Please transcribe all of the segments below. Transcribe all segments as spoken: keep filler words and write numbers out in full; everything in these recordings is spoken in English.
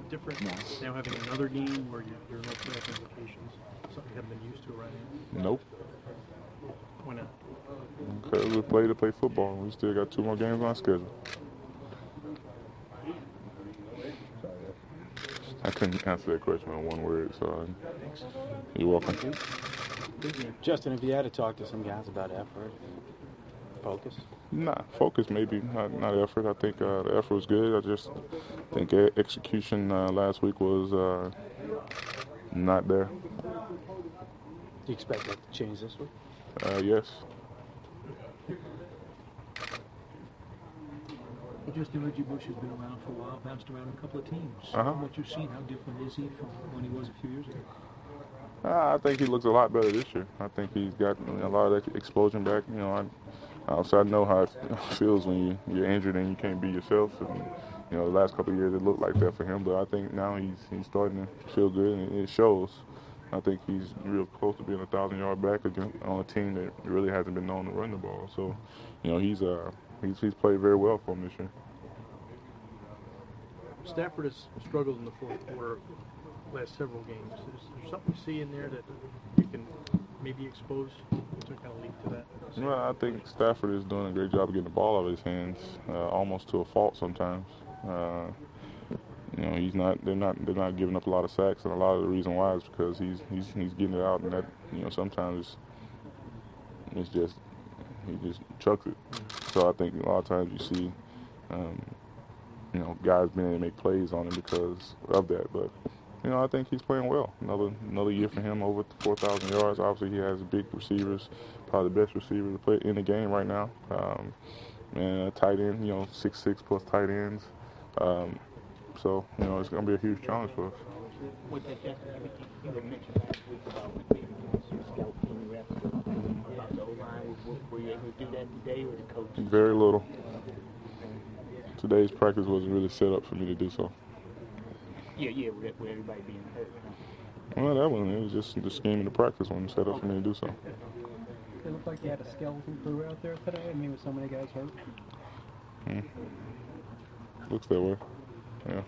different now having another game where you, there are no playoff implications? Something you haven't been used to right now? Nope. Why not? Because we play to play football. We still got two more games on our schedule. I couldn't answer that question in one word, so Thanks. you're welcome. Justin, if you had to talk to some guys about effort, focus? Nah, focus maybe, not not effort. I think uh, the effort was good. I just think e- execution uh, last week was uh, not there. Do you expect that to change this week? Uh, yes. Justin, Reggie Bush has been around for a while, bounced around a couple of teams. Uh-huh. From what you've seen, how different is he from when he was a few years ago? Uh, I think he looks a lot better this year. I think he's got a lot of that explosion back. You know, I, obviously I know how it feels when you, you're injured and you can't be yourself. And, you know, the last couple of years it looked like that for him, but I think now he's he's starting to feel good and it shows. I think he's real close to being a thousand-yard back again on a team that really hasn't been known to run the ball. So, you know, he's uh he's he's played very well for him this year. Stafford has struggled in the fourth quarter last several games. Is there something you see in there that you can maybe expose to kind of lead to that? Well, I think Stafford is doing a great job of getting the ball out of his hands, uh, almost to a fault sometimes. Uh, you know, he's not. They're not. They're not giving up a lot of sacks, and a lot of the reason why is because he's he's he's getting it out, and that you know sometimes it's, it's just he just chucks it. So I think a lot of times you see, um, you know, guys being able to make plays on him because of that, but. You know, I think he's playing well. Another another year for him, over four thousand yards. Obviously, he has big receivers, probably the best receiver to play in the game right now. Um, and a tight end, you know, six six plus tight ends. Um, so, you know, it's going to be a huge challenge for us. With that, Justin, you had mentioned last week about maybe doing some scouting reps about the O-line. Were you able to do that today, or the coach? Very little. Today's practice wasn't really set up for me to do so. Yeah, yeah, with, with everybody being hurt. Huh? Well, that one, it was just the scheme of the practice wasn't set up for me to do so. It looked like you had a skeleton crew out there today. I mean, with so many guys hurt. Hmm. Looks that way. Yeah.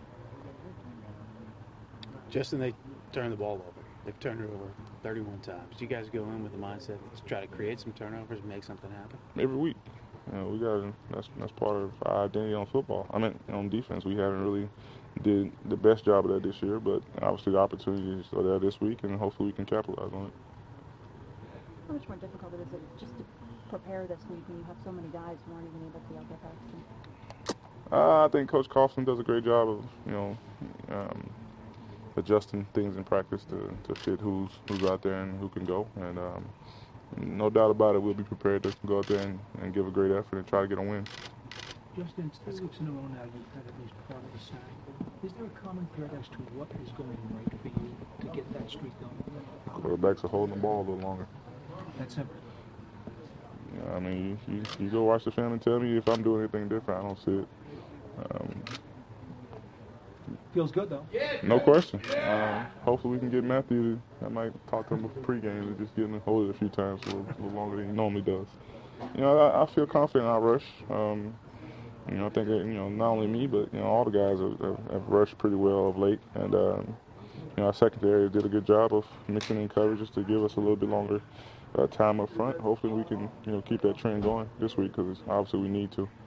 Justin, they turned the ball over. They've turned it over thirty-one times. Do you guys go in with the mindset to try to create some turnovers and make something happen? Every week. You know, we got that's that's part of our identity on football. I mean, on defense, we haven't really did the best job of that this year, but obviously the opportunities are there this week, and hopefully we can capitalize on it. How much more difficult is it just to prepare this week when you have so many guys who aren't even able to be out there practicing? Uh, I think Coach Kaufman does a great job of you know um, adjusting things in practice to, to fit who's who's out there and who can go, and um, no doubt about it, we'll be prepared to go out there and, and give a great effort and try to get a win. Justin, it's three weeks in a row now you've had at least part of the sack. Is there a common thread as to what is going right for you to get that streak going? Quarterbacks are holding the ball a little longer. That's simple. Yeah, I mean, you, you, you go watch the film and tell me if I'm doing anything different. I don't see it. Um, Feels good, though. no question. Um, hopefully we can get Matthew. I might talk to him pregame and just get him to hold it a few times a little, a little longer than he normally does. You know, I, I feel confident in our rush. Um, you know, I think that, you know, not only me, but, you know, all the guys have, have, have rushed pretty well of late. And, um, you know, our secondary did a good job of mixing in coverages to give us a little bit longer uh, time up front. Hopefully we can, you know, keep that trend going this week because obviously we need to.